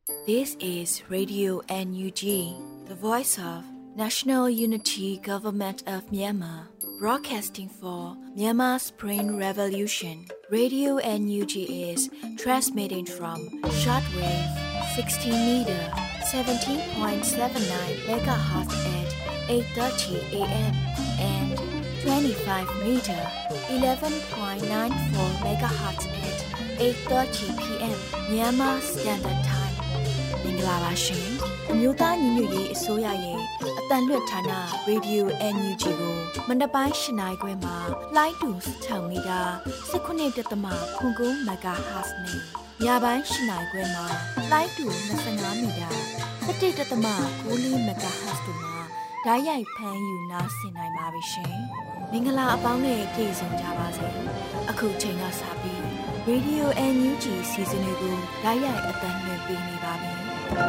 This is Radio NUG, the voice of National Unity Government of Myanmar, broadcasting for Myanmar Spring Revolution. Radio NUG is transmitting from shortwave 16 meter 17.79 megahertz at 8:30 a.m. and 25 meter 11.94 megahertz at 8:30 p.m. Myanmar Standard Time. မင်္ဂလာပါရှင်အမျိုးသားညီညွတ်ရေးအစိုးရရဲ့အတန်လွတ်ဌာန Radio NUG ကိုမနက်ပိုင်း၈နာရီခွဲမှာလိုင်းတူ6မီတာ19.9 MHz နဲ့ညပိုင်း၈နာရီခွဲမှာလိုင်းတူ25မီတာ17.9 MHz တို့မှာဓာတ်ရိုက်ဖမ်းယူနားဆင်နိုင်ပါပြီရှင်မင်္ဂလာအပေါင်းနဲ့ပြည့်စုံကြပါစေအခုချိန်ကစပြီး Radio NUG စီစဉ်လေးကိုဓာတ်ရိုက်အတန်လွှင့်ပေးနေပါပြီ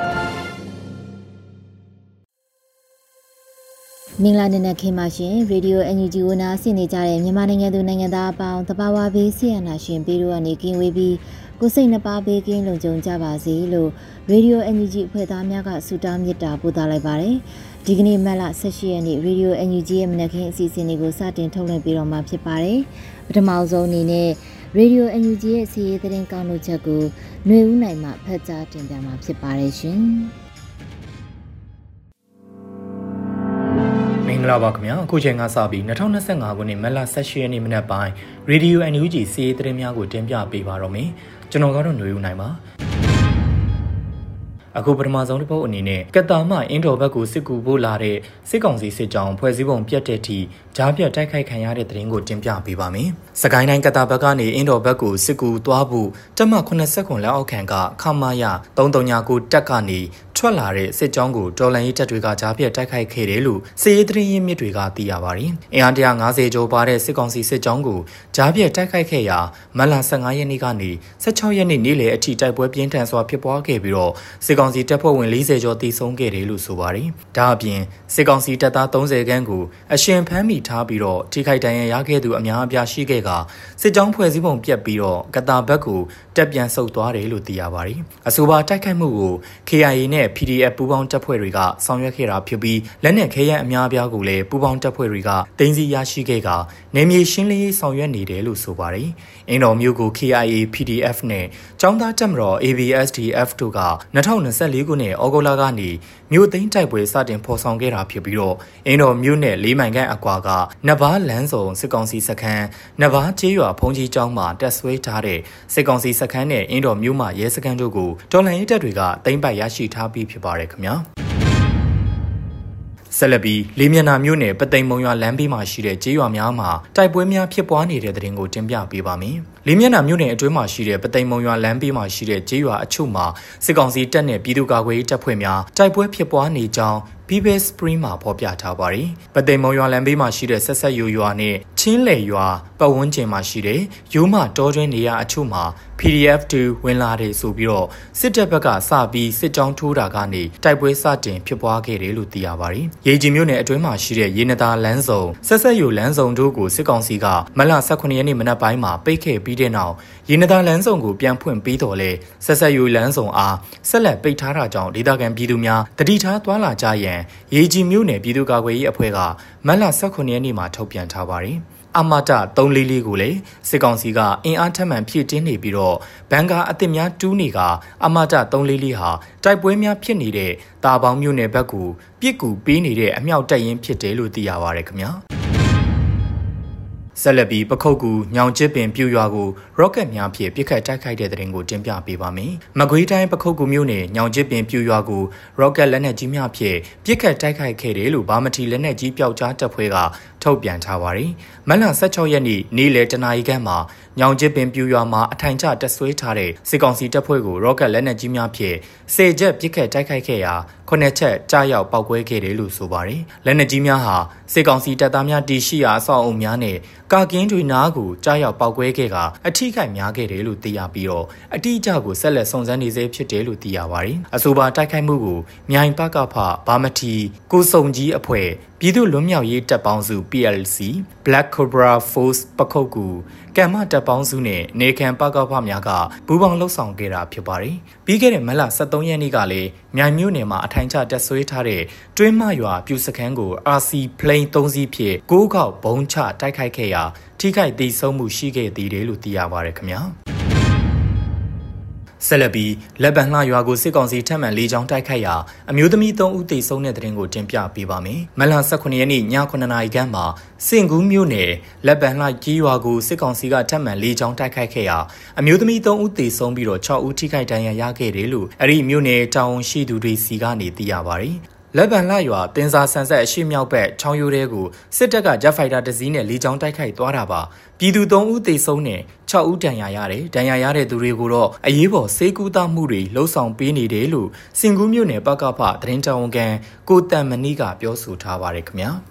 မင်္ဂလာနေ့နဲ့ခင်ပါရှင်ရေဒီယို NUG ကိုနားဆင်နေကြတဲ့မြန်မာနိုင်ငံသူနိုင်ငံသားအပေါင်းတဘာဝဘေးဆရာနာရှင်ပေးတို့ကနေကင်းဝေးပြီးကိုစိတ်နှပါဘေးကင်းလုံခြုံကြပါစေလို့ရေဒီယို NUG အဖွဲ့သားများကဆုတောင်းမေတ္တာပို့သလိုက်ပါတယ်ဒီကနေ့မတ်လ18ရက်နေ့ရေဒီယို NUG ရဲ့မနက်ခင်းအစီအစဉ်တွေကိုစတင်ထုတ်လွှင့်ပေးတော့မှာဖြစ်ပါတယ်ပထမဆုံးအနေနဲ့ရေဒီယို NUG ရဲ့စီးရီးသတင်းကောင်းတို့ချက်ကိုຫນွေဦးနိုင်မှဖတ်ကြားတင်ပြမှာဖြစ်ပါတယ်ရှင်မင်္ဂလာပါခင်ဗျာအခုချိန်ကစပြီး2025ခုနှစ်မတ်လ18ရက်နေ့မနက်ပိုင်းရေဒီယို NUG စီးရီးသတင်းများကိုတင်ပြပေးပါတော့မယ်ကျွန်တော်ကတော့ຫນွေဦးနိုင်ပါအခုပထမဆုံးတစ်ပုတ်အနေနဲ့ကတာမအင်းတော်ဘက်ကိုစစ်ကူပို့လာတဲ့စစ်ကောင်စီစစ်ကြောင်းဖွဲ့စည်းပုံပြတ်တဲ့အထိကြားပြတ်တိုက်ခိုက်ခံရတဲ့သတင်းကိုတင်ပြပေးပါမယ်။စကိုင်းတိုင်းကတာဘက်ကနေအင်းတော်ဘက်ကိုစစ်ကူသွားဖို့တက်မ89လက်အောက်ခံကခမာယ339တက်ကနေထွက်လာတဲ့စစ်ကြောင်းကိုတော်လန်ရေးတပ်တွေကကြားပြတ်တိုက်ခိုက်ခဲ့တယ်လို့စစ်ရေးသတင်းရင်းမြစ်တွေကသိရပါတယ်။အင်အား150ကျော်ပါတဲ့စစ်ကောင်စီစစ်ကြောင်းကိုကြားပြတ်တိုက်ခိုက်ခဲ့ရာမတ်လ15ရက်နေ့ကနေ16ရက်နေ့နေ့လယ်အထိတိုက်ပွဲပြင်းထန်စွာဖြစ်ပွားခဲ့ပြီးတော့စစ်ကောင်စီတပ်ဖွဲ့ဝင်40ကျော်တိဆုံးခဲ့တယ်လို့ဆိုပါတယ်။ဒါအပြင်စစ်ကောင်စီတပ်သား30ခန်းကိုအရှင်ဖမ်းမိထားပြီးတော့ထိခိုက်ဒဏ်ရာရခဲ့သူအများအပြားရှိခဲ့ကစစ်ကြောင်းဖွဲ့စည်းပုံပြတ်ပြီးတော့ကတာဘက်ကိုတက်ပြန်ဆုတ်သွားတယ်လို့သိရပါတယ်။အဆိုပါတိုက်ခိုက်မှုကို KIA နဲ့ PDF ပူးပေါင်းတပ်ဖွဲ့တွေကဆောင်ရွက်ခဲ့တာဖြစ်ပြီးလက်နက်ခဲယမ်းအများအပြားကိုလည်းပူးပေါင်းတပ်ဖွဲ့တွေကတင်စီရရှိခဲ့ကနေမြေရှင်းလင်းရေးဆောင်ရွက်နေတယ်လို့ဆိုပါတယ်။အင်းတော်မျိုးကို KIA, PDF နဲ့ចောင်းသားတပ်မတော် ABSDF တို့က2024ခုနှစ်ဩဂုတ်လကနေမြို့သိမ်းတိုက်ပွဲစတင်ဖော်ဆောင်ခဲ့တာဖြစ်ပြီးတော့အင်းတော်မြို့နဲ့၄မိုင်ခန့်အကွာကနဘာလန်းစုံစစ်ကောင်စီစခန်းနဘာကျေးရွာဖုန်ကြီးကျောင်းမှာတက်ဆွဲထားတဲ့စစ်ကောင်စီစခန်းနဲ့အင်းတော်မြို့မှာရဲစခန်းတို့ကိုတော်လှန်ရေးတပ်တွေကသိမ်းပိုက်ရရှိထားပြီးဖြစ်ပါတယ်ခင်ဗျာဆက်လက်ပြီးလေးမျက်နှာမြို့နယ်ပသိမ်မုံရွာလမ်းဘေးမှာရှိတဲ့ကျေးရွာများမှာတိုက်ပွဲများဖြစ်ပွားနေတဲ့တဲ့တင်ကိုတင်ပြပေးပါမယ်။လေးမျက်နှာမြို့နယ်အတွင်းမှာရှိတဲ့ပသိမ်မုံရွာလမ်းဘေးမှာရှိတဲ့ကျေးရွာအချို့မှာစစ်ကောင်စီတပ်နဲ့ပြည်သူ့ကာကွယ်ရေးတပ်ဖွဲ့များတိုက်ပွဲဖြစ်ပွားနေကြောင်းPeople Spring မှာဖော်ပြထားပါတယ်။ပသိမ်မုံရွာလမ်းဘေးမှာရှိတဲ့ဆက်ဆက်ယူရွာနဲ့ချင်းလေရွာပတ်ဝန်းကျင်မှာရှိတဲ့ရိုးမတောတွင်းနေရာအချို့မှာ PDF 2ဝင်လာတယ်ဆိုပြီးတော့စစ်တပ်ဘက်ကစပြီးစစ်ကြောင်းထိုးတာကနေတိုက်ပွဲစတင်ဖြစ်ပွားခဲ့တယ်လို့သိရပါတယ်။ရေကြီးမြို့နယ်အတွင်းမှာရှိတဲ့ရေနတာလမ်းစုံဆက်ဆက်ယူလမ်းစုံတို့ကိုစစ်ကောင်စီကမတ်လ18ရက်နေ့မနက်ပိုင်းမှာပိတ်ခဲ့ပြီးတဲ့နောက်ရေနတာလမ်းစုံကိုပြန်ဖွင့်ပြီးတော့လဲဆက်ဆက်ယူလမ်းစုံအားဆက်လက်ပိတ်ထားတာကြောင့်ဒေသခံပြည်သူများတတိထားသွားလာကြရန်ရေကြီးမြို့နယ်ပြည်သူ့ကာကွယ်ရေးအဖွဲ့ကမတ်လ18ရက်နေ့မှာထုတ်ပြန်ထားပါတယ်။အမတာ344ကိုလည်းစစ်ကောင်စီကအင်အားထက်မှန်ဖြည့်တင်းနေပြီးတော့ဘန်ကာအသစ်များတူးနေကအမတာ344ဟာတိုက်ပွဲများဖြစ်နေတဲ့တာပေါင်းမြို့နယ်ဘက်ကိုပြစ်ကူပေးနေတဲ့အမြောက်တပ်ရင်းဖြစ်တယ်လို့သိရပါရခင်ဗျာ။ဆက်လက်ပြီးပခုတ်ကူညောင်ချစ်ပင်ပြူရွာကိုရော့ကက်များဖြင့်ပစ်ခတ်တိုက်ခိုက်တဲ့တဲ့ရင်ကိုတင်ပြပေးပါမယ်။မကွေးတိုင်းပခုတ်ကူမြို့နယ်ညောင်ချစ်ပင်ပြူရွာကိုရော့ကက်လက်နက်ကြီးများဖြင့်ပစ်ခတ်တိုက်ခိုက်ခဲ့တယ်လို့ဗာမတီလက်နက်ကြီးပျောက်ကြားတပ်ဖွဲ့ကထုတ်ပြန်ထားပါတယ်။မတ်လ16ရက်နေ့နေ့လယ်တနာရီခန့်မှာညောင်ချစ်ပင်ပြူရွာမှာအထိုင်ချတက်ဆွဲထားတဲ့စစ်ကောင်စီတပ်ဖွဲ့ကိုရော့ကက်လက်နက်ကြီးများဖြင့်10ချက်ပစ်ခတ်တိုက်ခိုက်ခဲ့ရာ9ချက်ကြားရောက်ပောက်ကွဲခဲ့တယ်လို့ဆိုပါတယ်။လက်နက်ကြီးများဟာစစ်ကောင်စီတပ်သားများတည်ရှိရာအဆောက်အုံများနဲ့ကာကင်းတွေနားကိုကြားရောက်ပောက်ကွဲခဲ့ကအထိခိုက်များခဲ့တယ်လို့သိရပြီးတော့အတိအကျကိုဆက်လက်စုံစမ်းနေစေဖြစ်တယ်လို့သိရပါတယ်။အဆိုပါတိုက်ခိုက်မှုကိုမြိုင်ပကဖဗာမတီကိုစုံကြီးအဖွဲ့ပြည်သူ့လွတ်မြောက်ရေးတပ်ပေါင်းစု PLC Black Cobra Force ပခုတ်ကူကံမတပ်ပေါင်းစုနဲ့နေခံပကဖများကပူးပေါင်းလှုပ်ဆောင်ခဲ့တာဖြစ်ပါတယ်။ပြီးခဲ့တဲ့မလ23ရက်နေ့ကလည်းမြိုင်မြို့နယ်မှာအထိုင်ချတပ်ဆွဲထားတဲ့တွင်းမရွာပြူစခန်းကို RC Plane 3စီးဖြင့်6ခေါက်ဘုံချတိုက်ခိုက်ခဲ့ရာထိခိုက်ဒေဆုံးမှုရှိခဲ့သေးတယ်လို့သိရပါတယ်ခင်ဗျာ။ဆက်လက်ပြီးလက်ပံလှရွာကိုစစ်ကောင်စီထပ်မံလေးချောင်းတိုက်ခိုက်ရာအမျိုးသမီး3ဦးသေဆုံးတဲ့တဲ့တင်ကိုတင်ပြပေးပါမယ်။မလ18ရက်နေ့ည9:00နာရီခန့်မှာစင်ကူးမြို့နယ်လက်ပံလှကြီးရွာကိုစစ်ကောင်စီကထပ်မံလေးချောင်းတိုက်ခိုက်ခဲ့ရာအမျိုးသမီး3ဦးသေဆုံးပြီးတော့6ဦးထိခိုက်ဒဏ်ရာရခဲ့တယ်လို့အဲ့ဒီမြို့နယ်တာဝန်ရှိသူတွေစီကနေသိရပါတယ်။လက်ပံလှရွာတင်စာဆန်ဆက်အရှိမြောက်ဘက်ချောင်းရိုးတဲကိုစစ်တပ်ကဂျက်ဖိုက်တာတစ်စီးနဲ့လေးချောင်းတိုက်ခိုက်သွားတာပါပြည်သူ3ဦးသေဆုံးနဲ့6ဦးဒဏ်ရာရတယ်ဒဏ်ရာရတဲ့သူတွေကိုတော့အရေးပေါ်စေကူးသားမှုတွေလှုံ့ဆော်ပေးနေတယ်လို့စင်ကူးမြို့နယ်ပကဖသတင်းတာဝန်ခံကိုတန်မဏိကပြောဆိုထားပါတယ်ခင်ဗျာ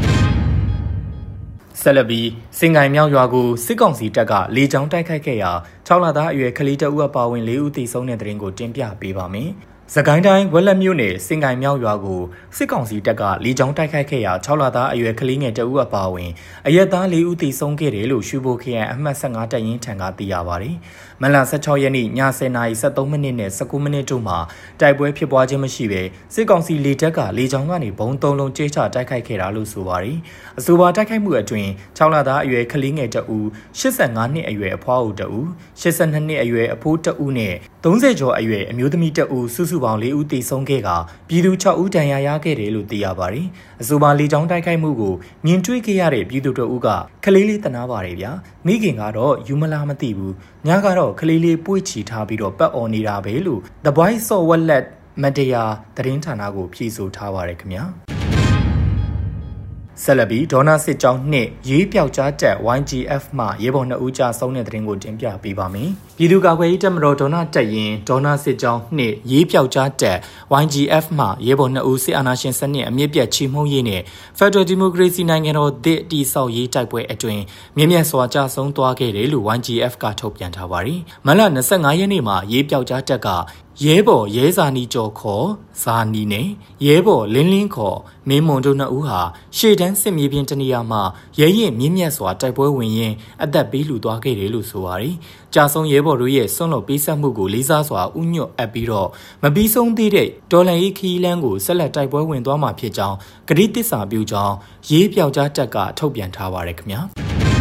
ဆက်လက်ပြီးစင်ကိုင်မြောက်ရွာကိုစစ်ကောင်စီတပ်ကလေကြောင်းတိုက်ခိုက်ခဲ့ရာ6လသားအရွယ်ကလေးတအုပ်အပါဝင်4ဦးသေဆုံးတဲ့တဲ့တင်ကိုတင်ပြပေးပါမယ်စကိုင်းတိုင်းဝက်လက်မြို့နယ်စင်ကိုင်မြောက်ရွာကိုစစ်ကောင်စီတပ်ကလေကြောင်းတိုက်ခိုက်ခဲ့ရာ6လသားအရွယ်ကလေးငယ်တဦးအပါအဝင်အရက်သား4ဦးသေဆုံးခဲ့တယ်လို့ရှုဘိုခရိုင်အမှတ်15တပ်ရင်းထံကသိရပါတယ်။မလ16ရက်နေ့ည10:73မိနစ်နဲ့19မိနစ်တို့မှာတိုက်ပွဲဖြစ်ပွားခြင်းမရှိဘဲစစ်ကောင်စီလေတပ်ကလေကြောင်းကနေဘုံ3လုံးကျဲချတိုက်ခိုက်ခဲ့တာလို့ဆိုပါတယ်။အဆိုပါတိုက်ခိုက်မှုအတွင်း6လသားအရွယ်ကလေးငယ်တဦး85နှစ်အရွယ်အဖွားဦးတဦး82နှစ်အရွယ်အဖိုးတဦးနဲ့30ကျော်အရွယ်အမျိုးသမီးတဦးစုစုပေါင်း4ဦးသေဆုံးခဲ့ကပြည်သူ6ဦးဒဏ်ရာရခဲ့တယ်လို့သိရပါတယ်။အဆိုပါလေကြောင်းတိုက်ခိုက်မှုကိုမြင်တွေ့ခဲ့ရတဲ့ပြည်သူတဦးကကလေးလေးတနာပါတယ်ဗျာ။မိခင်ကတော့ယူမလားမသိဘူး။ညကတော့ကလေးလေးပွေ့ချီထားပြီးတော့ပတ်អော်နေတာပဲလို့ The Voice of Wallet မတရားသတင်းဌာနကိုဖြေဆိုထားပါတယ်ခင်ဗျာ။ဆက်လက်ပြီးဒေါနာစစ်ကြောင်းနှစ်ရေးပြောက်ကြားတက် YGF မှရေပေါ်2ဦးကြာဆုံးတဲ့တဲ့တင်ကိုတင်ပြပေးပါမယ်။ပြည်သူ့ကာကွယ်ရေးတပ်မတော်ဒေါနာတက်ရင်ဒေါနာစစ်ကြောင်းနှစ်ရေးပြောက်ကြားတက် YGF မှရေပေါ်2ဦးစစ်အာဏာရှင်စနစ်အမြင့်ပြတ်ချီမှုန်းရေးနဲ့ Federal Democracy နိုင်ငံတော်သစ်တည်ဆောက်ရေးတိုက်ပွဲအတွင်းမြင့်မြတ်စွာကြာဆုံးသွားခဲ့တယ်လို့ YGF ကထုတ်ပြန်ထားပါတယ်။မလ25ရက်နေ့မှာရေးပြောက်ကြားတက်ကရဲဘော်ရဲဇာနီကျော်ခေါ်ဇာနီနဲ့ရဲဘော်လင်းလင်းခေါ်မင်းမွန်တို့2ဦးဟာရှေ့တန်းစစ်မြေပြင်တနေရာမှာရဲရင်မြင့်မြတ်စွာတိုက်ပွဲဝင်ရင်းအသက်ပေးလူသွားခဲ့တယ်လို့ဆိုပါတယ်။ကြာဆုံးရဲဘော်တို့ရဲ့ဆွန့်လွတ်ပေးဆက်မှုကိုလေးစားစွာဥညွတ်အပ်ပြီးတော့မပြီးဆုံးသေးတဲ့တော်လှန်ရေးခီးလန်းကိုဆက်လက်တိုက်ပွဲဝင်သွားမှာဖြစ်ကြောင်းဂရုတစ္ဆာပြုကြောင်းရေးပြောက်ကြားတက်ကထုတ်ပြန်ထားပါတယ်ခင်ဗျာ။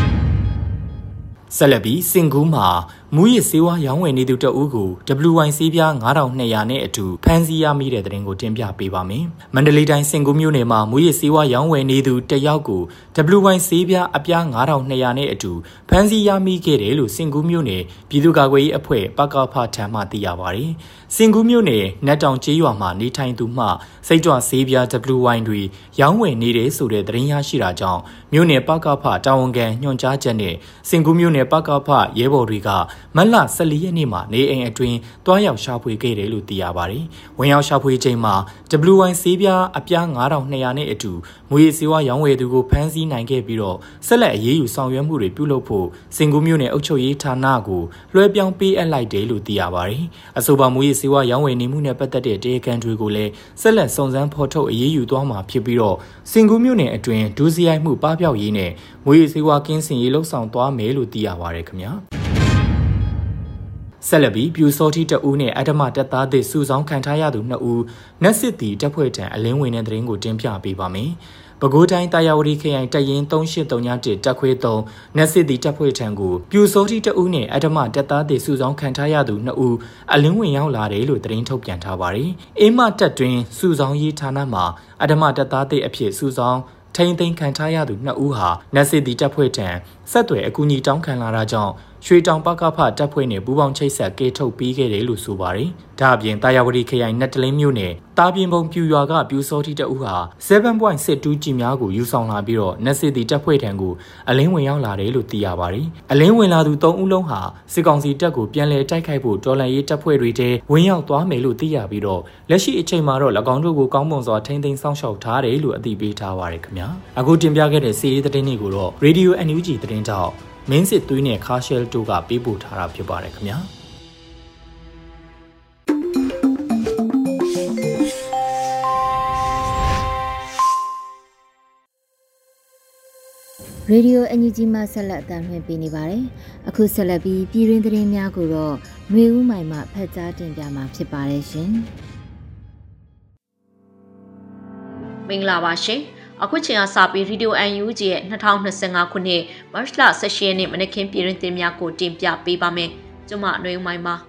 ဆက်လက်ပြီးစင်ကူးမှာမူရစ်ဆေးဝါးရောင်းဝယ်နေသူတအုပ်ကို WY ဆေးပြား9200နဲ့အတူဖမ်းဆီးရမိတဲ့တဲ့တင်ကိုတင်ပြပေးပါမယ်။မန္တလေးတိုင်းစင်ကူးမြို့နယ်မှာမူရစ်ဆေးဝါးရောင်းဝယ်နေသူတယောက်ကို WY ဆေးပြားအပြား9200နဲ့အတူဖမ်းဆီးရမိခဲ့တယ်လို့စင်ကူးမြို့နယ်ပြည်သူ့ကာကွယ်ရေးအဖွဲ့ပကဖထံမှသိရပါတယ်။စင်ကူးမြို့နယ်နတ်တောင်ကျေးရွာမှာနေထိုင်သူမှစိတ်ကြွဆေးပြား WY တွေရောင်းဝယ်နေတယ်ဆိုတဲ့သတင်းရရှိတာကြောင့်မြို့နယ်ပကဖတာဝန်ခံညွှန်ကြားချက်နဲ့စင်ကူးမြို့နယ်ပကဖရဲဘော်တွေကမလ14ရက်နေ့မှာနေအိမ်အတွင်းတွားရောက်ရှာဖွေခဲ့တယ်လို့သိရပါတယ်။ဝင်ရောက်ရှာဖွေချိန်မှာ WY ဆေးပြားအပြား9200နဲ့အတူမူရစ်ဆေးဝါးရောင်းဝယ်သူကိုဖမ်းဆီးနိုင်ခဲ့ပြီးတော့ဆက်လက်အရေးယူဆောင်ရွက်မှုတွေပြုလုပ်ဖို့စင်ကူးမြို့နယ်အုပ်ချုပ်ရေးဌာနကိုလွှဲပြောင်းပေးအပ်လိုက်တယ်လို့သိရပါတယ်။အဆိုပါမူရစ်ဆေးဝါးရောင်းဝယ်နေမှုနဲ့ပတ်သက်တဲ့တရားခံတွေကိုလည်းဆက်လက်စုံစမ်းဖော်ထုတ်အရေးယူသွားမှာဖြစ်ပြီးတော့စင်ကူးမြို့နယ်အတွင်းဒုစရိုက်မှုပပျောက်ရေးနဲ့မူရစ်ဆေးဝါးကင်းစင်ရေးလှုပ်ဆောင်သွားမယ်လို့သိရပါတယ်ခင်ဗျာ။ဆက်လက်ပြီးပြူစောတိတဦးနဲ့အဓမ္မတပ်သားသစ်စုဆောင်းခံထားရသူ2ဦးနက်စစ်တီတပ်ဖွဲ့ထံအလင်းဝင်တဲ့သတင်းကိုတင်ပြပေးပါမယ်။ပဲခူးတိုင်းတာယာဝတီခရိုင်တပ်ရင်း3831တပ်ခွဲ3နက်စစ်တီတပ်ဖွဲ့ထံကိုပြူစောတိတဦးနဲ့အဓမ္မတပ်သားသစ်စုဆောင်းခံထားရသူ2ဦးအလင်းဝင်ရောက်လာတယ်လို့သတင်းထုတ်ပြန်ထားပါတယ်။အင်းမတပ်တွင်စုဆောင်းရေးဌာနမှအဓမ္မတပ်သားသစ်အဖြစ်စုဆောင်းထိန်းသိမ်းခံထားရသူ2ဦးဟာနက်စစ်တီတပ်ဖွဲ့ထံဆက်သွယ်အကူအညီတောင်းခံလာတာကြောင့်ရွှေတောင်ပကဖတပ်ဖွဲ့နဲ့ပူးပေါင်းချိတ်ဆက်ကေထုတ်ပြီးခဲ့တယ်လို့ဆိုပါတယ်။ဒါအပြင်တာယာဝတီခရိုင်နတ်တလင်းမြို့နယ်တာပြင်ပုံပြူရွာကပြူစောတိတအုပ်ဟာ7.62ကြီးများကိုယူဆောင်လာပြီးတော့နက်စစ်တီတပ်ဖွဲ့ထံကိုအလင်းဝင်ရောက်လာတယ်လို့သိရပါတယ်။အလင်းဝင်လာသူ3ဦးလုံးဟာစစ်ကောင်စီတပ်ကိုပြန်လည်တိုက်ခိုက်ဖို့တော်လှန်ရေးတပ်ဖွဲ့တွေထဲဝင်ရောက်သွားမယ်လို့သိရပြီးတော့လက်ရှိအချိန်မှာတော့၎င်းတို့ကိုကောင်းမွန်စွာထိန်းသိမ်းစောင့်ရှောက်ထားတယ်လို့အသိပေးထားပါတယ်ခင်ဗျာ။အခုတင်ပြခဲ့တဲ့စီးရီးသတင်းတွေကိုတော့ Radio NUG သတင်းတောက်မင်းစစ်သွေးနဲ့ခါရှဲလ်တို့ကပေးပို့ထားတာဖြစ်ပါတယ်ခင်ဗျာရေဒီယို NUG မှာဆက်လက်အသံလွှင့်ပေးနေပါတယ်။အခုဆက်လက်ပြီးပြည်တွင်းသတင်းများကိုတော့ຫນွေဦးမိုင်မှဖတ်ကြားတင်ပြမှာဖြစ်ပါတယ်ရှင်။မင်္ဂလာပါရှင်။အခုချိန်ကစပြီးရေဒီယို NUG ရဲ့2025ခုနှစ်မတ်လ18ရက်နေ့မနက်ခင်းပြည်တွင်းသတင်းများကိုတင်ပြပေးပါမယ်။ကျွန်မຫນွေဦးမိုင်ပါ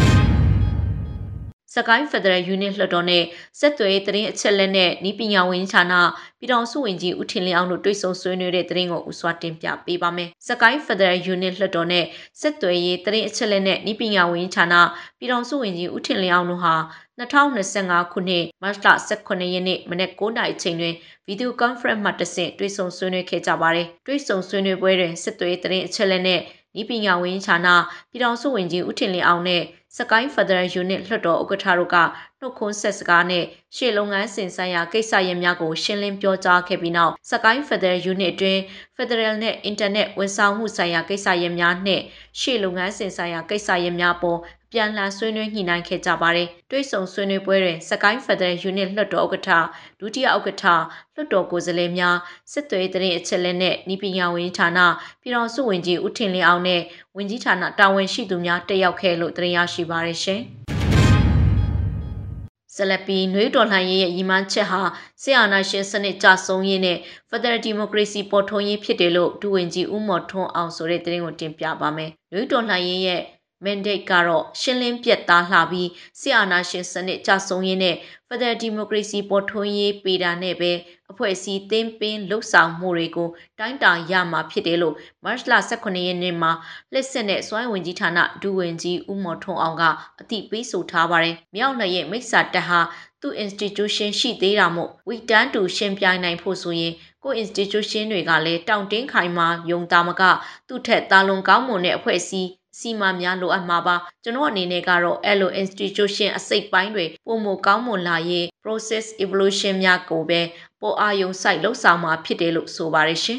စကိုင်းဖက်ဒရယ်ယူနစ်လွှတ်တော်နဲ့ဆက်သွယ်ရေးသတင်းအချက်အလက်နဲ့ဤပညာဝန်ကြီးဌာနပြည်ထောင်စုဝန်ကြီးဦးထင်လင်းအောင်တို့တွေ့ဆုံဆွေးနွေးတဲ့သတင်းကိုဦးစွာတင်ပြပေးပါမယ်။စကိုင်းဖက်ဒရယ်ယူနစ်လွှတ်တော်နဲ့ဆက်သွယ်ရေးသတင်းအချက်အလက်နဲ့ဤပညာဝန်ကြီးဌာနပြည်ထောင်စုဝန်ကြီးဦးထင်လင်းအောင်တို့ဟာ2025ခုနှစ်မတ်လ18ရက်နေ့မနက်9:00နာရီအချိန်တွင်ဗီဒီယိုကွန်ဖရင့်မှတဆင့်တွေ့ဆုံဆွေးနွေးခဲ့ကြပါတယ်။တွေ့ဆုံဆွေးနွေးပွဲတွင်ဆက်သွယ်ရေးသတင်းအချက်အလက်နဲ့ဤပညာဝန်ကြီးဌာနပြည်ထောင်စုဝန်ကြီးဦးထင်လင်းအောင်နဲ့စကိုင်းဖက်ဒရယ်ယူနစ်လွှတ်တော်ဥက္ကဋ္ဌတို့ကနှုတ်ခွန်းဆက်စကားနဲ့ရှေ့လုပ်ငန်းစဉ်ဆိုင်ရာကိစ္စရပ်များကိုရှင်းလင်းပြောကြားခဲ့ပြီးနောက်စကိုင်းဖက်ဒရယ်ယူနစ်အတွင်းဖက်ဒရယ်နဲ့အင်တာနက်ဝန်ဆောင်မှုဆိုင်ရာကိစ္စရပ်များနဲ့ရှေ့လုပ်ငန်းစဉ်ဆိုင်ရာကိစ္စရပ်များပေါ်ပြန်လှန်ဆွေးနွေးညှိနှိုင်းခဲ့ကြပါတယ်။တွေ့ဆုံဆွေးနွေးပွဲတွင်စကိုင်းဖက်ဒရယ်ယူနစ်လွှတ်တော်ဥက္ကဋ္ဌဒုတိယဥက္ကဋ္ဌလွှတ်တော်ကိုယ်စားလှယ်များစစ်သွေးသတင်းအချက်အလက်နဲ့ဤပညာဝန်ကြီးဌာနပြည်ထောင်စုဝန်ကြီးဦးထင်လင်းအောင်နဲ့ဝန်ကြီးဌာနတာဝန်ရှိသူများတက်ရောက်ခဲ့လို့သတင်းရရှိပါရရှင်။ဆလပီနွေးတော်လှန်ရေးရဲ့ရည်မှန်းချက်ဟာဆီအာနာရှင်စနစ်ကြဆုံးရေးနဲ့ဖက်ဒရယ်ဒီမိုကရေစီပေါ်ထွန်းရေးဖြစ်တယ်လို့ဒုဝန်ကြီးဦးမော်ထွန်းအောင်ဆိုတဲ့သတင်းကိုတင်ပြပါမယ်။နွေးတော်လှန်ရေးရဲ့mandate ကတော့ရှင်းလင်းပြတ်သားလှပြီးဆီအာနာရှင်စနစ်ကြဆုံးရေးနဲ့ဖက်ဒရယ်ဒီမိုကရေစီပေါ်ထွန်းရေးပေတာနဲ့ပဲအဖွဲ့အစည်းသင်းပင်းလှုပ်ဆောင်မှုတွေကိုတိုင်းတာရမှာဖြစ်တယ်လို့မတ်လ18ရက်နေ့မှာလက်စစ်နဲ့စွမ်းဝင်ကြီးဌာနဒုဝန်ကြီးဦးမော်ထွန်းအောင်ကအသိပေးဆိုထားပါတယ်။မြောက်နယ်ရဲ့မိစ္ဆာတက်ဟာသူ့ institution ရှိသေးတာမို့ဝီတန်းတူရှင်းပြနိုင်ဖို့ဆိုရင်ကို institution တွေကလည်းတောင့်တင်းခိုင်မာယုံတာမကသူ့ထက်တာလွန်ကောင်းမွန်တဲ့အဖွဲ့အစည်းစီမံများလိုအပ်မှာပါကျွန်တော်အနေနဲ့ကတော့ LO institution အစိတ်ပိုင်းတွေပုံမကောင်းမွန်လာရေး process evolution များကိုပဲပေါ်အာယုံစိုက်လှုပ်ဆောင်မှာဖြစ်တယ်လို့ဆိုပါရရှင်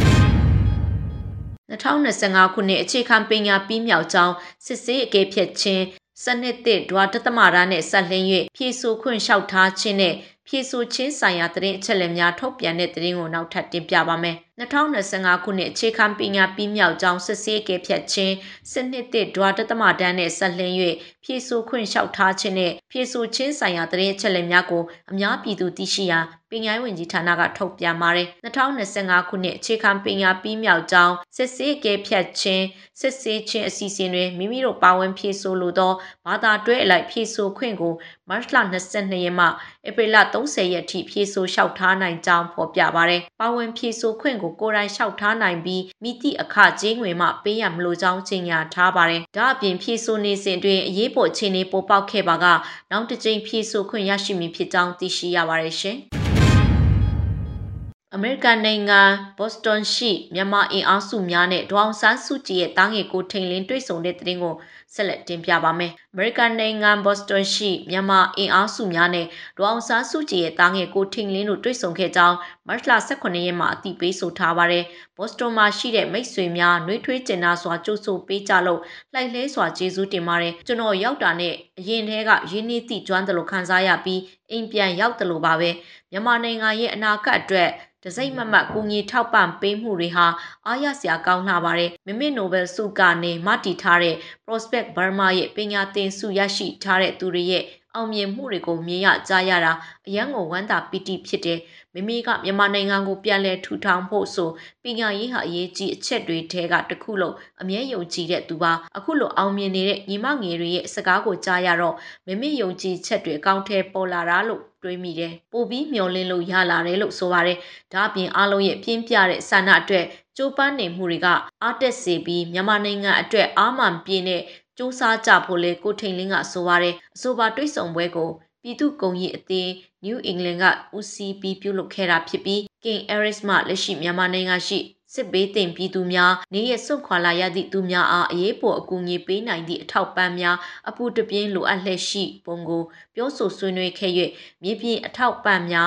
2025ခုနှစ်အခြေခံပညာပြီးမြောက်ကြောင်းစစ်ဆေးအကဲဖြတ်ခြင်းစနစ်တစ်ဒွါတသမရနဲ့ဆက်လင်း၍ဖြည့်ဆို့ခွင့်လျှောက်ထားခြင်းနဲ့ဖြည့်ဆို့ခြင်းဆိုင်ရာသတင်းအချက်အလက်များထုတ်ပြန်တဲ့သတင်းကိုနောက်ထပ်တင်ပြပါမယ်။2025ခုနှစ်အခြေခံပညာပြီးမြောက်ကြောင်းစစ်ဆေးအကဲဖြတ်ခြင်းစနစ်တစ်ဒွါတသမတန်းနဲ့ဆက်လင်း၍ဖြည့်ဆို့ခွင့်လျှောက်ထားခြင်းနဲ့ဖြည့်ဆို့ခြင်းဆိုင်ရာသတင်းအချက်အလက်များကိုအများပြည်သူသိရှိရန်ပညာရေးဝန်ကြီးဌာနကထုတ်ပြန်ပါတယ်။2025ခုနှစ်အခြေခံပညာပြီးမြောက်ကြောင်းစစ်ဆေးအကဲဖြတ်ခြင်းစစ်ဆေးခြင်းအစီအစဉ်တွင်မိမိတို့ပါဝင်ဖြည့်ဆို့လိုသောဘာသာတွဲအလိုက်ဖြည့်ဆို့ခွင့်ကိုမတ်လ22ရက်မှဧပြီလ30ရက်ထိဖြည့်ဆို့လျှောက်ထားနိုင်ကြောင်းဖော်ပြပါတယ်။ပါဝင်ဖြည့်ဆို့ခွင့်ကိုကိုယ်တိုင်လျှောက်ထားနိုင်ပြီးမိသည့်အခကြေးငွေမှပေးရမလို့ကြောင်းကြေညာထားပါတယ်။ဒါအပြင်ဖြည့်ဆို့နေစဉ်တွင်အရေးပေါ်အခြေအနေပေါ်ပေါက်ခဲ့ပါကနောက်တစ်ကြိမ်ဖြည့်ဆို့ခွင့်ရရှိမည်ဖြစ်ကြောင်းသိရှိရပါတယ်ရှင်။အမေရိကန်နိုင်ငံဘော့စတွန်ရှိမြန်မာအင်အားစုများနဲ့ဒေါအောင်ဆန်းစုကြည်ရဲ့တားငယ်ကိုထိန်လင်းတွေ့ဆုံတဲ့သတင်းကိုဆက်လက်တင်ပြပါမယ်။အမေရိကန်နိုင်ငံဘော့စတွန်ရှိမြန်မာအင်အားစုများနဲ့ဒေါအောင်ဆန်းစုကြည်ရဲ့တားငယ်ကိုထိန်လင်းတို့တွေ့ဆုံခဲ့ကြောင်းမတ်လ18ရက်မှာအသိပေးဆိုထားပါတယ်။ဘော့စတွန်မှာရှိတဲ့မိတ်ဆွေများနှွေးထွေးကျင်နာစွာကြိုဆိုပေးကြလို့လှိုက်လဲစွာကျေးဇူးတင်ပါတယ်။ကျွန်တော်ရောက်တာနဲ့အရင်တည်းကရင်းနှီးသည့်ကျွမ်းတယ်လို့ခံစားရပြီးအိမ်ပြန်ရောက်တယ်လို့ပါပဲ။မြန်မာနိုင်ငံရဲ့အနာဂတ်အတွက်တစိုက်မမတ်ကူညီထောက်ပံ့ပေးမှုတွေဟာအားရစရာကောင်းလှပါတယ်။မမစ်နိုဘယ်ဆုကနေမတည်ထားတဲ့ Prospect Burma ရဲ့ပညာသင်ဆုရရှိထားတဲ့သူတွေရဲ့အောင်မြင်မှုတွေကိုမြင်ရကြားရတာအယံကိုဝမ်းသာပီတိဖြစ်တယ်။မိမိကမြန်မာနိုင်ငံကိုပြန်လည်ထူထောင်ဖို့ဆိုပညာရေးဟာအရေးကြီးအချက်တွေထဲကတစ်ခုလို့အမြဲယုံကြည်တဲ့သူပါ။အခုလိုအောင်မြင်နေတဲ့ညီမငယ်တွေရဲ့စကားကိုကြားရတော့မိမိယုံကြည်ချက်တွေအကောင့်ထဲပေါ်လာတာလို့တွေးမိတယ်။ပိုပြီးမျောလင်းလို့ရလာတယ်လို့ဆိုပါတယ်။ဒါအပြင်အားလုံးရဲ့ပြင်းပြတဲ့ဆန္ဒအတွက်ကြိုးပမ်းနေမှုတွေကအားတက်စေပြီးမြန်မာနိုင်ငံအတွက်အားမှန်ပြည့်တဲ့စူးစမ်းကြဖို့လေကိုထိန်လင်းကဆိုပါတယ်။အဆိုပါတွေ့ဆုံပွဲကိုပြည်သူ့ကုံကြီးအသင်း New England ကဦးစီးပြီးပြုလုပ်ခဲ့တာဖြစ်ပြီး King Aris မှလက်ရှိမြန်မာနိုင်ငံရှိစစ်ဘေးသင့်ပြည်သူများနေရစွန့်ခွာလာရသည့်သူများအားအရေးပေါ်အကူအညီပေးနိုင်သည့်အထောက်ပံ့များအပူတပြင်းလိုအပ်လျက်ရှိပုံကိုပြောဆိုဆွေးနွေးခဲ့၍မြေပြင်အထောက်ပံ့များ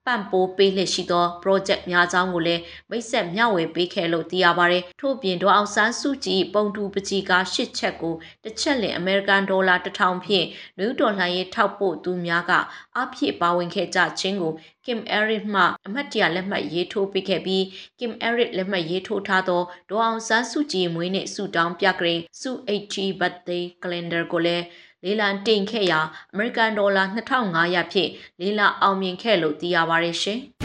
ပံ့ပိုးပေးလက်ရှိသော project များကြောင်းကိုလည်းမိတ်ဆက်မျှဝေပေးခဲ့လို့သိရပါတယ်။ထို့ပြင်ဒေါ်အောင်ဆန်းစုကြည်ပုံတူပကြီးကား၈ချက်ကိုတစ်ချက်လင်အမေရိကန်ဒေါ်လာ1000ဖြင့်နယူးဒေါ်လာရေးထောက်ပို့သူများကအဖြစ်ပါဝင်ခဲ့ကြခြင်းကို Kim Eric မှအမှတ်တရလက်မှတ်ရေးထိုးပေးခဲ့ပြီး Kim Eric လက်မှတ်ရေးထိုးထားသောဒေါ်အောင်ဆန်းစုကြည်မွေးနေ့ဆုတောင်းပြကရင်ဆု 80 birthday calendar ကိုလည်းလေးလံတင်ခဲ့ရာအမေရိကန်ဒေါ်လာ2500ဖြင့်လေးလအောင်မြင်ခဲ့လို့သိရပါတယ်ရှင်။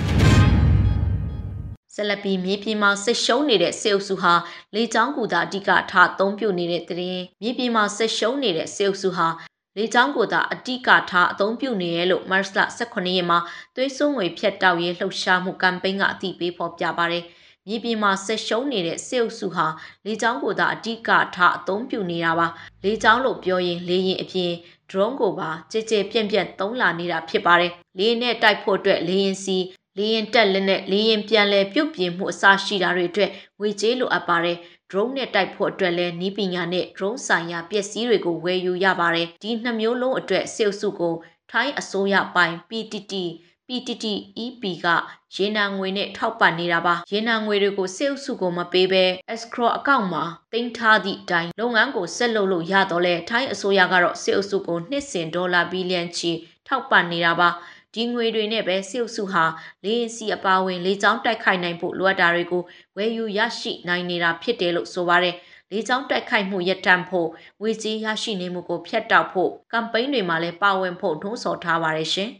ဆက်လက်ပြီးမြေပြင်မှာစစ်ရှုံးနေတဲ့စစ်အုပ်စုဟာလေကြောင်းကူသာအဓိကထားအသုံးပြုနေတဲ့တရင်မြေပြင်မှာစစ်ရှုံးနေတဲ့စစ်အုပ်စုဟာလေကြောင်းကိုသာအဓိကထားအသုံးပြုနေရလို့မတ်လ18ရက်မှာသွေးစွန်းငွေဖြတ်တောက်ရေးလှုပ်ရှားမှုကမ်ပိန်းကအသိပေးဖော်ပြပါတယ်။မြေပြင်မှာစစ်ရှုံးနေတဲ့စစ်အုပ်စုဟာလေကြောင်းကိုသာအဓိကထားအသုံးပြုနေတာပါ။လေကြောင်းလို့ပြောရင်လေယာဉ်အပြင် drone ကိုပါကြဲကြဲပြန့်ပြန့်သုံးလာနေတာဖြစ်ပါတယ်။လေယာဉ်နဲ့တိုက်ဖို့အတွက်လေယာဉ်စီလေယာဉ်တက်လက်နဲ့လေယာဉ်ပြန်လည်ပြုတ်ပြင်မှုအစရှိတာတွေအတွက်ငွေကြေးလိုအပ်ပါတယ်။ drone နဲ့တိုက်ဖို့အတွက်လည်းနည်းပညာနဲ့ drone ဆိုင်ရာပစ္စည်းတွေကိုဝယ်ယူရပါတယ်။ဒီနှစ်မျိုးလုံးအတွက်စစ်အုပ်စုကိုထိုင်းအစိုးရပိုင် PTTEP ကရေနံငွေနဲ့ထောက်ပံ့နေတာပါ။ရေနံငွေတွေကိုစစ်အုပ်စုကိုမပေးဘဲ escrow အကောင့်မှာတင်ထားသည့်အတိုင်းလုပ်ငန်းကိုဆက်လုပ်လို့ရတော့လဲထိုင်းအစိုးရကတော့စစ်အုပ်စုကိုနှစ်စဉ်ဒေါ်လာဘီလီယံချီထောက်ပံ့နေတာပါ။ဒီငွေတွေနဲ့ပဲစစ်အုပ်စုဟာလေယာဉ်စီအပါအဝင်လေကြောင်းတိုက်ခိုက်နိုင်ဖို့လိုအပ်တာတွေကိုဝယ်ယူရရှိနိုင်နေတာဖြစ်တယ်လို့ဆိုပါတယ်။လေကြောင်းတိုက်ခိုက်မှုရပ်တန့်ဖို့ငွေကြေးရရှိနေမှုကိုဖျက်တောက်ဖို့ကမ်ပိန်းတွေမှာလည်းပါဝင်ဖို့နှိုးဆော်ထားပါတယ်ရှင်။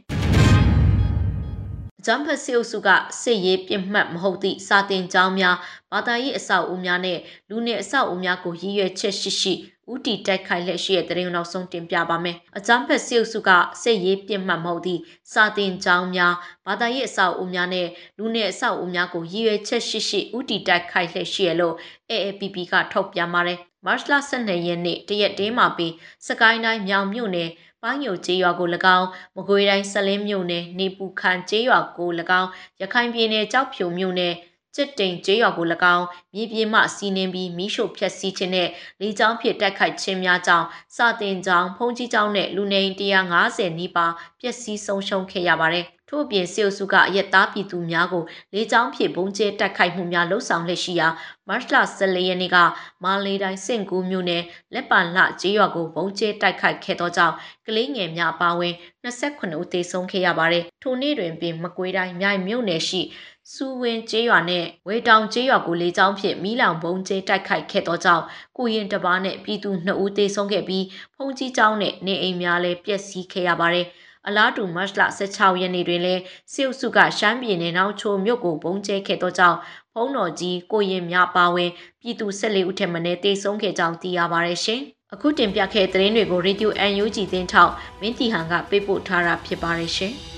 ဂျမ်ဖတ်စီအုပ်စုကစစ်ရေးပြစ်မှတ်မဟုတ်သည့်စာတင်ကြောင်းများဘာသာရေးအဆောက်အဦများနဲ့လူနေအဆောက်အဦများကိုရည်ရွယ်ချက်ရှိဦးတီတိုက်ခိုက်လက်ရှိတဲ့တရင်နောက်ဆုံးတင်ပြပါမယ်။အဂျမ်ဖတ်စီအုပ်စုကစစ်ရေးပြစ်မှတ်မဟုတ်သည့်စာတင်ကြောင်းများဘာသာရေးအဆောက်အဦများနဲ့လူနေအဆောက်အဦများကိုရည်ရွယ်ချက်ရှိဦးတီတိုက်ခိုက်လက်ရှိရလို့ AAPP ကထုတ်ပြန်ပါတယ်။မတ်လ12ရက်နေ့တရက်တည်းမှာပြီးစကိုင်းတိုင်းမြောင်မြို့နယ်ပိုင်းညိုကျေးရွာကို၎င်းမကွေးတိုင်းဆလင်းမြို့နယ်နေပူခန်ကျေးရွာကို၎င်းရခိုင်ပြည်နယ်ကြောက်ဖြူမြို့နယ်စစ်တိန်ကျေးရွာကို၎င်းမြေပြင်မှစီးနှင်းပြီးမိရှို့ဖျက်ဆီးခြင်းနဲ့လေကြောင်းဖြင့်တိုက်ခိုက်ခြင်းများကြောင့်စာတင်ကြောင်းဖုံးကြီးကြောင်းနဲ့လူနေ150နီးပါးပျက်စီးဆုံးရှုံးခဲ့ရပါတယ်။ထို့ပြင်စစ်အုပ်စုကအရက်သားပြည်သူများကိုလေကြောင်းဖြင့်ဘုံကျဲတိုက်ခိုက်မှုများလှုပ်ဆောင်လက်ရှိရာမတ်လ14ရက်နေ့ကမာလီတိုင်းစင်ကူးမြို့နယ်လက်ပံလှကျေးရွာကိုဘုံကျဲတိုက်ခိုက်ခဲ့သောကြောင့်ကလေးငယ်များပါဝင်28ဦးသေဆုံးခဲ့ရပါတယ်။ထိုနေ့တွင်ပင်မကွေးတိုင်းမြိုင်မြို့နယ်ရှိစူဝင်းကျေးရွာနဲ့ဝေတောင်ကျေးရွာကိုလေကြောင်းဖြင့်မီးလောင်ဘုံကျဲတိုက်ခိုက်ခဲ့သောကြောင့်ကိုရင်တပါးနဲ့ပြည်သူ2ဦးသေဆုံးခဲ့ပြီးဖုန်ကြီးကျောင်းနဲ့နေအိမ်များလည်းပျက်စီးခဲ့ရပါတယ်။အလားတူမတ်လ16ရက်နေ့တွင်လည်းစစ်အုပ်စုကရှမ်းပြည်နယ်နောက်ချိုမြို့ကိုဘုံကျဲခဲ့သောကြောင့်ဖုံးတော်ကြီးကိုရင်များပါဝင်ပြည်သူ14ဦးထက်မနည်းသေဆုံးခဲ့ကြောင်းသိရပါတယ်ရှင်။အခုတင်ပြခဲ့တဲ့သတင်းတွေကို Radio NUG သတင်းထောက်မင်းတီဟန်ကပေးပို့ထားတာဖြစ်ပါတယ်ရှင်။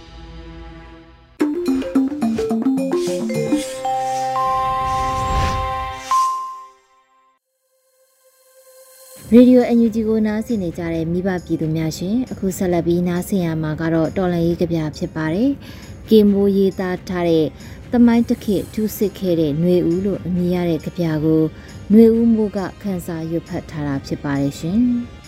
ရေဒီယို NUG ကိုနားဆင်နေကြတဲ့မိဘပြည်သူများရှင်အခုဆက်လက်ပြီးနားဆင်ရမှာကတော့တော်လန်ရေးကြပြဖြစ်ပါတယ်။ကင်မိုးရေးသားထားတဲ့သမိုင်းတစ်ခေတ်ထူးစစ်ခဲ့တဲ့ຫນွေဦးလို့အမည်ရတဲ့ကြပြကိုຫນွေဦးမိုးကခန်းစားရွတ်ဖတ်ထားတာဖြစ်ပါတယ်ရှင်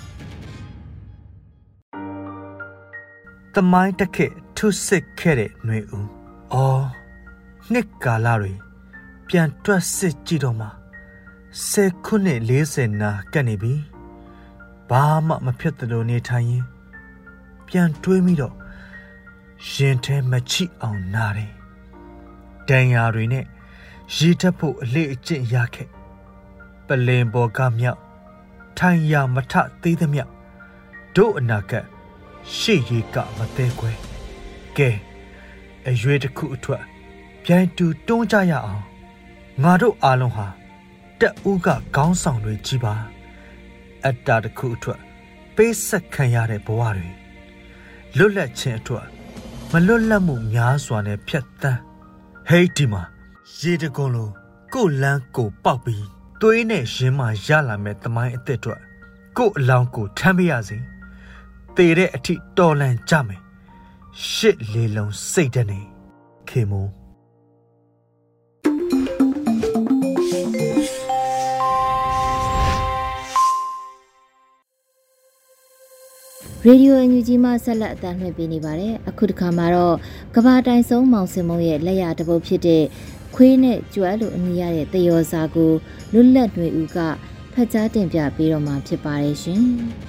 ။သမိုင်းတစ်ခေတ်ထူးစစ်ခဲ့တဲ့ຫນွေဦး။အော်နှစ်ကာလတွေပြန်တွက်စစ်ကြည့်တော့မှ10ခုနှစ်40နာကပ်နေပြီဘာမှမဖြစ်သလိုနေထိုင်ရင်ပြန်တွေးမိတော့ရင်ထဲမချိအောင်နာတယ်ဒဏ်ရာတွေနဲ့ရေထပ်ဖို့အလေအကျင့်ရခဲ့ပလင်ပေါ်ကမြောက်ထိုင်ရမထသေးသမျှတို့အနာကရှေ့ရေကမသေးခွဲကဲအရွေးတစ်ခုအထွတ်ပြိုင်တူတွန်းကြရအောင်ငါတို့အားလုံးဟာတက်ဦးကခေါင်းဆောင်တွေကြီးပါအတ္တတစ်ခုအတွက်ပေးဆက်ခံရတဲ့ဘဝတွေလွတ်လပ်ခြင်းအတွက်မလွတ်လပ်မှုများစွာနဲ့ဖြတ်သန်းဟေးဒီမှာရေတကုံလိုကိုလန်းကိုပေါက်ပြီးသွေးနဲ့ရင်းမှရလာမဲ့သမိုင်းအသစ်အတွက်ကိုအလောင်းကိုထမ်းပေးရစီတေတဲ့အထိတော်လန့်ကြမယ်ရှစ်လေလုံးစိတ်တနေခေမိုးရေဒီယိုအန်ယူဂျီမှဆက်လက်အသံလွှင့်ပေးနေပါတယ်အခုတစ်ခါမှာတော့ကဘာတိုင်ဆုံးမောင်စင်မုံရဲ့လက်ရတစ်ပုတ်ဖြစ်တဲ့ခွေးနဲ့ကြွယ်လို့အမည်ရတဲ့တယောစာကိုလွတ်လပ်ຫນွေဦးကဖတ်ကြားတင်ပြပေးတော့မှာဖြစ်ပါတယ်ရှင်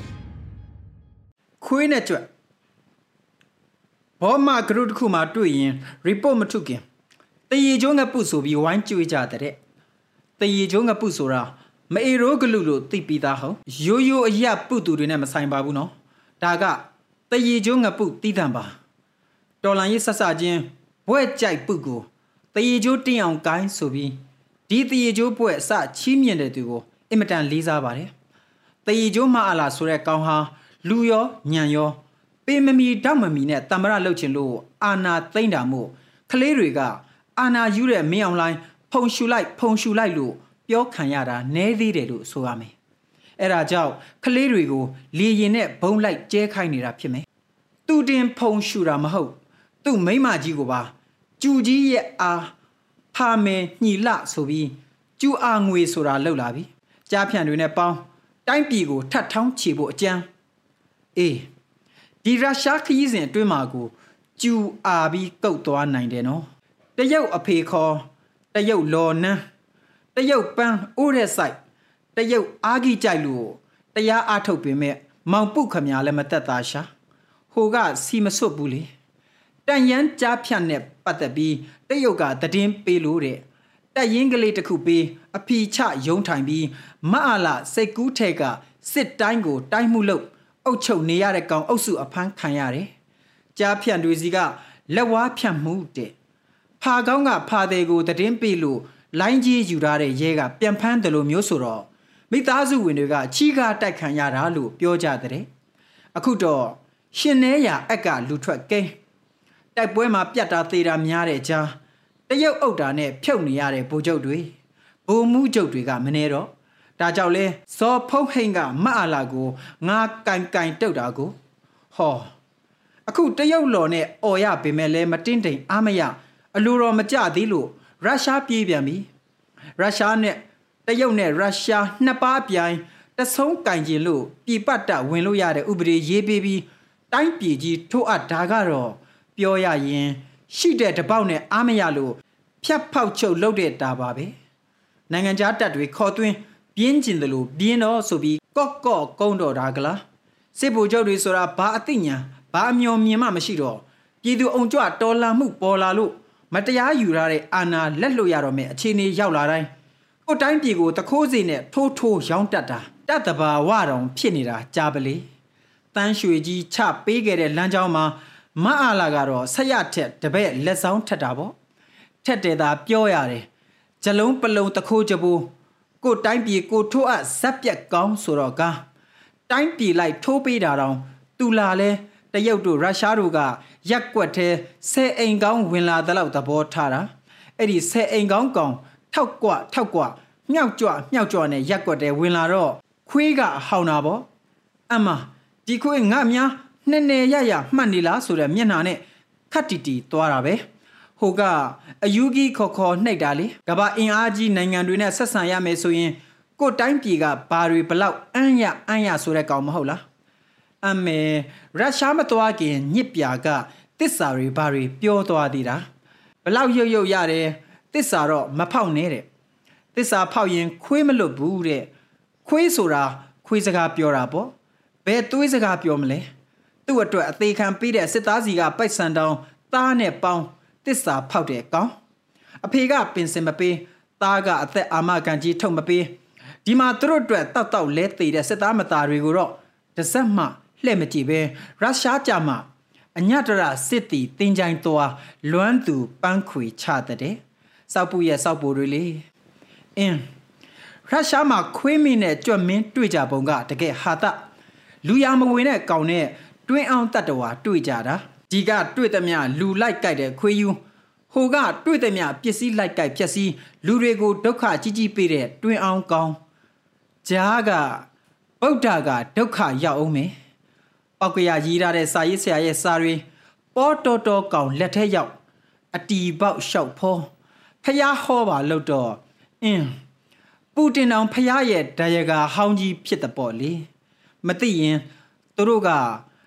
ခွေးနဲ့ကြွယ်ဘောမဂရုတစ်ခုမှတွေ့ရင် report မထုတ်ခင်တရေကျိုးငပုဆိုပြီးဝိုင်းကြွေးကြတဲ့တရေကျိုးငပုဆိုတာမအေရိုးဂလူလို့သိပြီးသားဟုတ်ရိုးရိုးအရပုသူတွေနဲ့မဆိုင်ပါဘူးနော်ဒါကတရေကျိုးငပုတီးတံပါတော်လန်ရေးဆက်စချင်းဘွဲ့ကြိုက်ပုကိုတရေကျိုးတင်းအောင်ကိုင်းဆိုပြီးဒီတရေကျိုးဘွဲ့အစချီးမြှင့်တဲ့သူကိုအင်မတန်လေးစားပါတယ်တရေကျိုးမအလားဆိုတဲ့ကောင်ဟာလူရောညံရောပေးမမီတောက်မမီနဲ့တမရလှုပ်ချင်လို့အာနာသိမ့်တာမို့ကလေးတွေကအာနာယူတဲ့မင်းအောင်လိုင်းဖုံရှူလိုက်လို့ပြောခံရတာနဲသေးတယ်လို့ဆိုရမယ်အဲ့ဒါကြောင့်ကလေးတွေကိုလေရင်နဲ့ဘုံလိုက်ကျဲခိုင်းနေတာဖြစ်မယ်သူတင်ဖုံရှူတာမဟုတ်သူ့မိမကြီးကိုပါကျူကြီးရဲ့အားဖာမယ်ညှီလဆိုပြီးကျူအားငွေဆိုတာလှုပ်လာပြီကြားဖြန့်တွေနဲ့ပေါင်းတိုင်းပြည်ကိုထပ်ထောင်းချေဖို့အကြမ်းအေးဒီရုရှားခရီးစဉ်အတွင်းမှာကိုကျူအားပြီးကုတ်သွားနိုင်တယ်နော်တရုတ်အဖေခေါ်တရုတ်လော်နန်းတရုတ်ပန်းအိုးတဲ့ဆိုင်တရုတ်အားကြီးကြိုက်လို့တရားအားထုတ်ပင်မဲ့မောင်ပုခမလည်းမတက်တာရှာဟိုကစီမစွတ်ဘူးလေတန်ရန်ကြားဖြတ်နဲ့ပတ်သက်ပြီးတရုတ်ကသတင်းပေးလို့တဲ့တက်ရင်ကလေးတစ်ခုပေးအဖီချရုံးထိုင်ပြီးမအလာစိတ်ကူးထဲကစစ်တိုင်းကိုတိုင်းမှုလို့အုပ်ချုပ်နေရတဲ့ကောင်အုပ်စုအဖမ်းခံရတယ်ကြားဖြတ်တွေစီကလက်ဝါးဖြတ်မှုတဲ့ဖာကောင်းကဖာတဲ့ကိုသတင်းပေးလို့လိုင်းကြီးယူထားတဲ့ရဲကပြန်ဖမ်းတယ်လို့မျိုးဆိုတော့မိသားစုဝင်တွေကချီကားတိုက်ခံရတာလို့ပြောကြတဲ့အခုတော့ရှင်နေရအက်ကလူထွက်ကဲတိုက်ပွဲမှာပြတ်တာသေးတာများတဲ့ကြားတရုတ်အုပ်တာနဲ့ဖြုတ်နေရတဲ့ဗိုလ်ချုပ်တွေဗိုလ်မှုချုပ်တွေကမနေတော့ဒါကြောင့်လဲဇော်ဖုံးဟိန်ကမအလာကိုငါကန်တုတ်တာကိုဟောအခုတရုတ်လော်နဲ့အော်ရပေမဲ့လဲမတင်းတိမ်အားမရအလိုတော်မကြသေးလို့ရုရှားပြေးပြန်ပြီရုရှားနဲ့တရုတ်နဲ့ရုရှားနှစ်ပါးပြိုင်တဆုံးကင်ကျင်လို့ပြည်ပတ်တဝင်လို့ရတဲ့ဥပဒေရေးပေးပြီးတိုင်းပြည်ကြီးထိုးအပ်တာကတော့ပြောရရင်ရှိတဲ့တပေါက်နဲ့အားမရလို့ဖြတ်ဖောက်ချုပ်လုပ်တဲ့တာပါပဲနိုင်ငံခြားတပ်တွေခေါ်သွင်းပြင်းကျင်တယ်လို့ပြင်းတော့ဆိုပြီးကော့ကုန်းတော်တာကလားစစ်ဗိုလ်ချုပ်တွေဆိုတာဘာအသိဉာဏ်ဘာအမျှော်မြင်မှမရှိတော့ပြည်သူအုံကြွတော်လှန်မှုပေါ်လာလို့မတရားယူရတဲ့အာဏာလက်လွတ်ရတော့မယ်အခြေအနေရောက်လာတိုင်းကိုတိုင်းပြည်ကိုတခိုးစီနဲ့ထိုးရောင်းတတ်တာတတ်တဘာဝတောင်ဖြစ်နေတာကြားပလေတန်းရွှေကြီးချပေးခဲ့တဲ့လမ်းကြောင်းမှာမအားလာကတော့ဆက်ရထက်တပည့်လက်ဆောင်ထက်တာပေါ့ထက်တယ်သာပြောရတယ်ဂျလုံးပလုံတခိုးကြဘူးကိုတိုင်းပြည်ကိုထိုးအပ်ဇက်ပြက်ကောင်းဆိုတော့ကတိုင်းပြည်လိုက်ထိုးပေးတာတောင်တူလာလဲတရုတ်တို့ရုရှားတို့ကရက်ကွက်သေးဆဲအိမ်ကောင်းဝင်လာတဲ့လောက်သဘောထားတာအဲ့ဒီဆဲအိမ်ကောင်းကောင်ထောက်ကွမြောက်ကြွနဲ့ရက်ကွက်သေးဝင်လာတော့ခွေးကဟောင်းတာပေါ့အမဒီခွေးငါများနဲ့ရမှတ်နေလားဆိုတဲ့မျက်နှာနဲ့ခတ်တီသွားတာပဲဟိုကအယူကြီးခေါ်နှိပ်တာလေကမ္ဘာအင်အားကြီးနိုင်ငံတွေနဲ့ဆက်ဆံရမယ်ဆိုရင်ကိုတိုင်းပြည်ကဘာတွေဘလောက်အမ်းရဆိုတဲ့ကောင်မဟုတ်လားအမေရုရှားမသွားခင်ညစ်ပြာကတစ္ဆာတွေဘာတွေပြောသွားသေးတာဘလောက်ရုပ်ရတယ်တစ္ဆာတော့မဖောက်နဲ့တဲ့တစ္ဆာဖောက်ရင်ခွေးမလွတ်ဘူးတဲ့ခွေးဆိုတာခွေးစကားပြောတာပေါ့ဘယ်သွေးစကားပြောမလဲသူ့အတွက်အသေးခံပေးတဲ့စစ်သားစီကပိုက်ဆန်တောင်သားနဲ့ပေါင်းတစ္ဆာဖောက်တဲ့ကောင်အဖေကပင်စင်မပေးသားကအသက်အာမခံကြီးထုတ်မပေးဒီမှာသူတို့အတွက်တောက်လဲသေးတဲ့စစ်သားမသားတွေကိုတော့တစ်စက်မှလှည့်မကြည့်ပဲရုရှားကြမှာအညတရစစ်တီတင်ကြိုင်သွားလွမ်းသူပန်းခွေချတဲ့စောက်ပူရဲ့စောက်ပူတွေလေရုရှားမှာခွေးမင်းနဲ့ကြွက်မင်းတွေ့ကြပုံကတကယ်ဟာတလူရမဝင်တဲ့ကောင်နဲ့တွင်းအောင်တတ္တဝါတွေ့ကြတာဒီကတွေ့သမျှလူလိုက်ကြိုက်တဲ့ခွေးယူဟိုကတွေ့သမျှပစ္စည်းလိုက်ကြိုက်ဖြက်စီးလူတွေကိုဒုက္ခကြီးပေးတဲ့တွင်းအောင်ကောင်ဂျားကဗုဒ္ဓကဒုက္ခရောက်အောင်မယ်ပောက်ကရရေးထားတဲ့စာရေးဆရာရဲ့စာတွေပေါ်တော်ကောင်လက်ထဲရောက်အတီပေါက်လျှောက်ဖောဖျားဟောပါလို့တော့ပူတင်အောင်ဖျားရဲ့ဒယကာဟောင်းကြီးဖြစ်တဲ့ပေါ့လေမသိရင်သူတို့က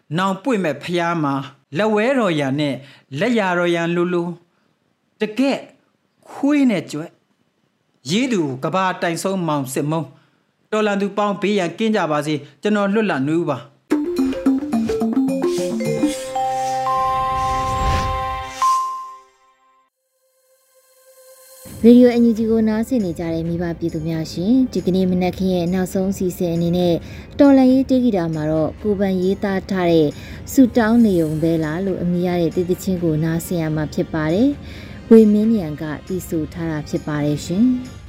နောင်ပွင့်မဲ့ဖျားမှာလက်ဝဲတော်ရံနဲ့လက်ရတော်ရံလူလူတကက်ခွေးနဲ့ကြွက်ရေးသူကဘာတိုင်ဆုံးမောင်စစ်မုံတော်လန်သူပေါင်းဘေးရန်ကင်းကြပါစေကျွန်တော်လွတ်လပ်နှွေးပါရေဒီယိုအန်ယူဂျီကိုနားဆင်နေကြတဲ့မိဘပြည်သူများရှင်ဒီကနေ့မနက်ခင်းရဲ့နောက်ဆုံးစီစဉ်အနေနဲ့တော်လန်ရေးတေးဂီတာမှာတော့ကိုပန်ရေးသားထားတဲ့ဆူတောင်းနေုံပဲလားလို့အမည်ရတဲ့တေးသချင်းကိုနားဆင်ရမှာဖြစ်ပါတယ်ဝေမင်းမြန်ကတီးဆိုထားတာဖြစ်ပါတယ်ရှင်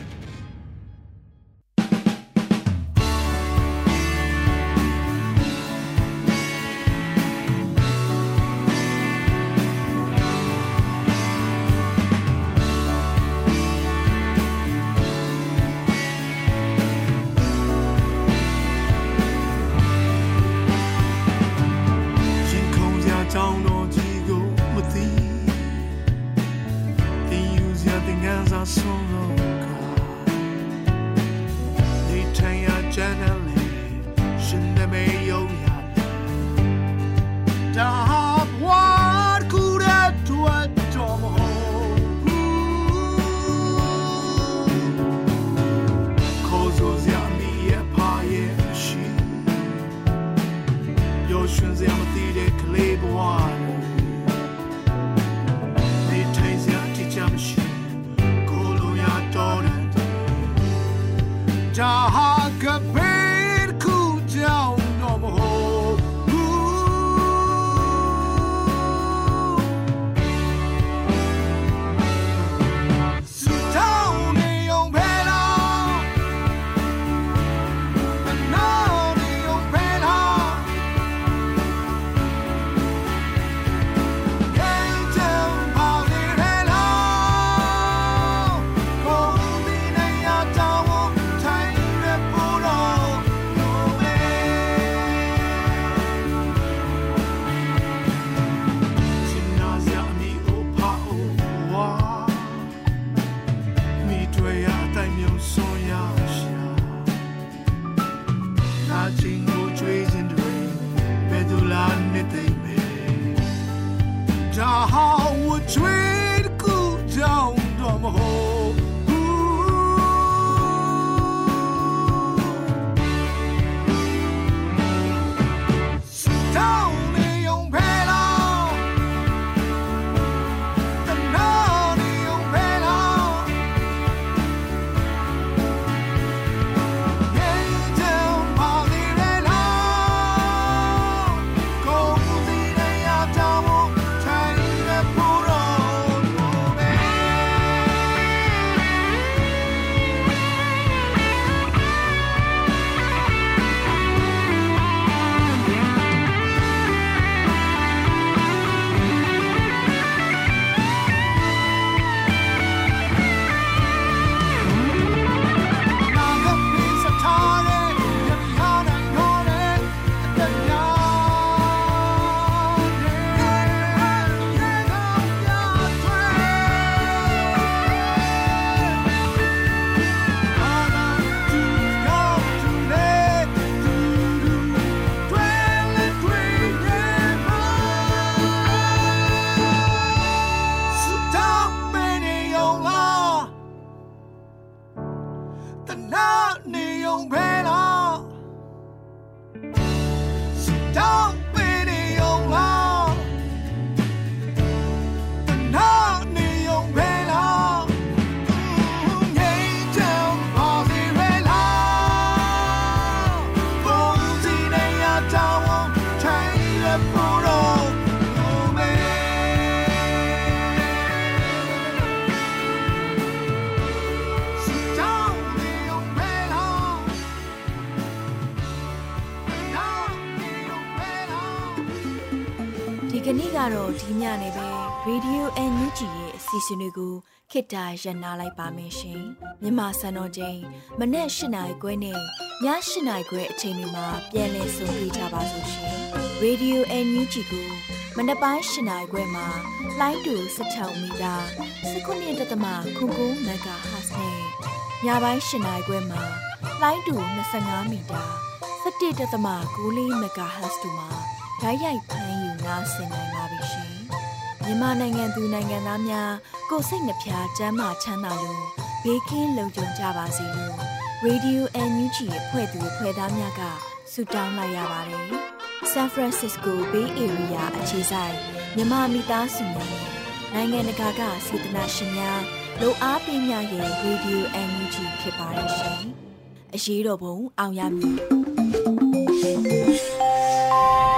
ကနေ့ကတော့ဒီညနေပဲ Radio NUG ရဲ့အစီအစဉ်တွေကိုခေတ္တရနာလိုက်ပါမယ်ရှင်။မြန်မာစံတော်ချိန်မနေ့၈နာရီခွဲနဲ့ည၈နာရီခွဲအချိန်တွေမှာပြန်လည်ဆုံတွေ့ကြပါလို့ရှင်။ Radio NUG ကိုမနေ့ပိုင်း၈နာရီခွဲမှာလိုင်းတူ16မီတာ19.9 MHz နဲ့ညပိုင်း၈နာရီခွဲမှာလိုင်းတူ25မီတာ17.9 MHz တို့မှာဓာတ်ရိုက်ဖမ်းယူနားဆင်နိုင်ပါပြီရှင်မြန်မာနိုင်ငံသူနိုင်ငံသားများကိုယ်စိတ်နှပြကျန်းမာချမ်းသာလို့ဘေးကင်းလုံခြုံကြပါစေလို့ Radio NUG ရဲ့ဖွဲ့သူဖွဲ့သားများကဆုတောင်းလိုက်ရပါတယ် San Francisco Bay Area အခြေစိုက်မြန်မာမိသားစုများနိုင်ငံတကာကစေတနာရှင်များလိုအားပေးများရဲ့ Radio NUG ဖြစ်ပါတယ်ရှင်အရေးတော်ပုံအောင်ရမည်